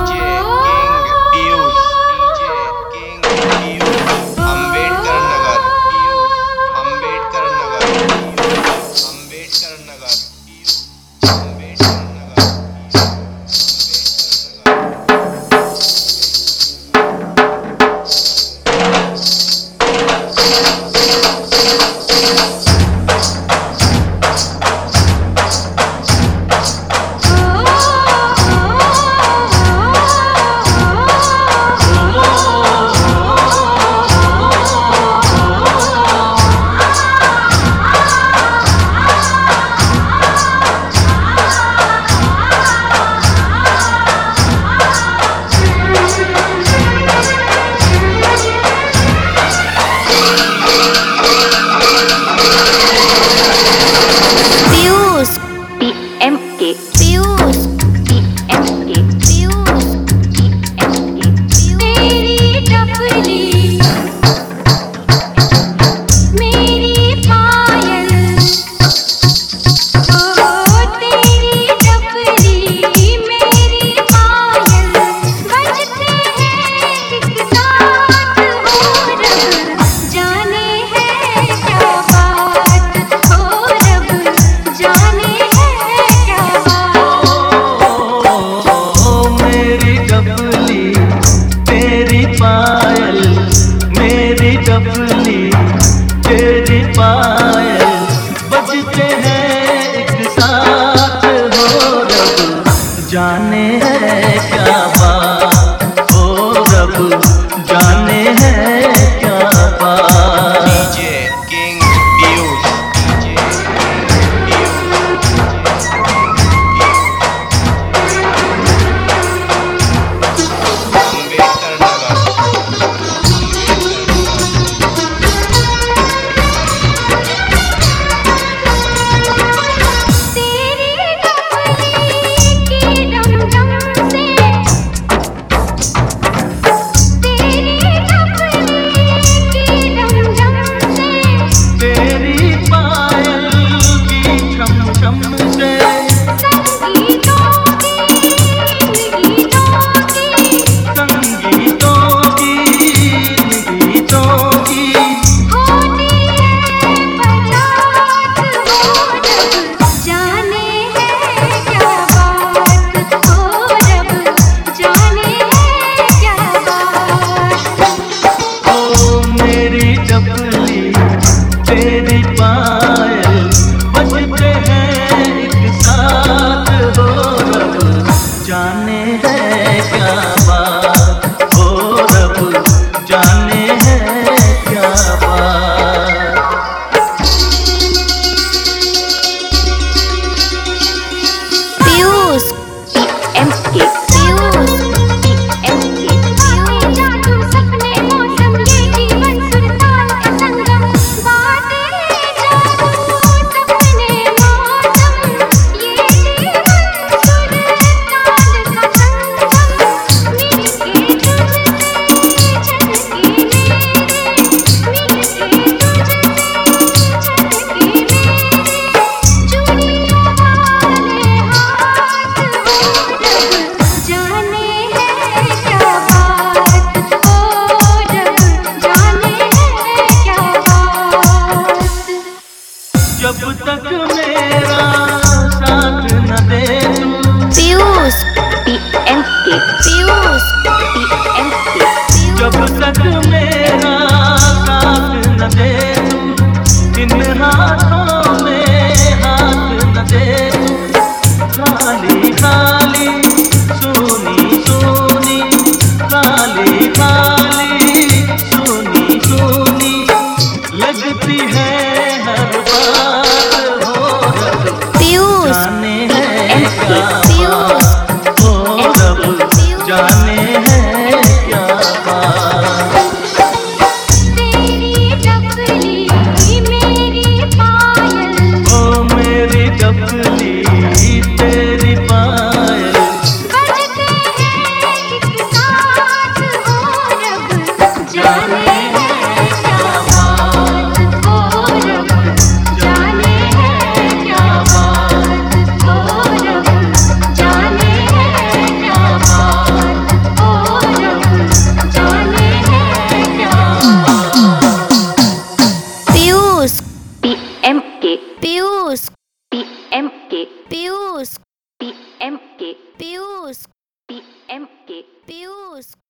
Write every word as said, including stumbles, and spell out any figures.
जाने है क्या बात, ओ रब जाने है क्या बात। DJ king Piyush, DJ Ambedkar Nagar. जाने है क्या बात, ओ रब जाने है क्या बात। पीयूष एम के पीयूष एम के पीयूष जादू सपने मौसम ये जीवन सुरताल का संगम बाटे जादू सपने मौसम ये जीवन सुरताल का संगम मिलके तुझसे छलके मेरे मिलके तुझसे छलके मेरे चूड़ियों वाले हाथ जाने है क्या बात, ओ रब जाने है क्या बात। जब तक मेरा साथ न दे तू। पीयूष पी एम के पीयूष पी एम के जब तक मेरा साथ न दे तू, इन हाथों में हाथ न दे तू। खाली खाली सोनी सोनी, खाली खाली सोनी सोनी लगती है हर बात, हो रब पीयूष जाने है क्या पीयूष बात, ओ रब जाने है क्या बात। के पीयूष